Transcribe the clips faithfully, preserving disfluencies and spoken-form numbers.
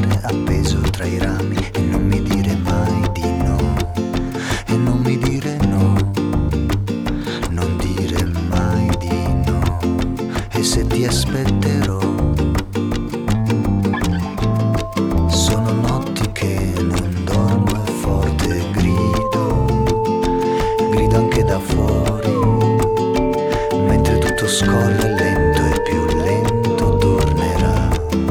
stare appeso tra i rami e non mi dire mai di no, e non mi dire no, non dire mai di no. E se ti aspetterò, sono notti che non dormo e forte grido, grido anche da fuori, mentre tutto scorre lento e più lento tornerà.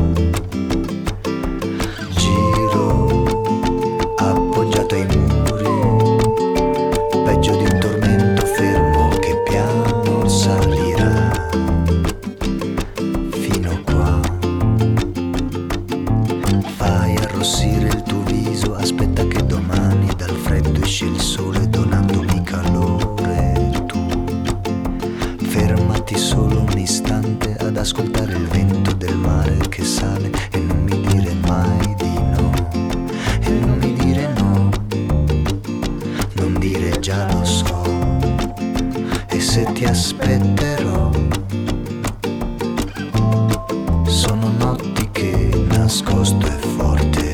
Giro appoggiato ai muri, peggio di un tormento fermo che piano salirà. Fino qua fai arrossire il tuo viso, aspetta che domani dal freddo esce il sole donandomi calore. Tu fermati solo un istante ad ascoltare il vento del mare che sale e non mi dire mai di no, e non mi dire no, non dire già lo so. E se ti aspetterò, sono notti che nascosto e forte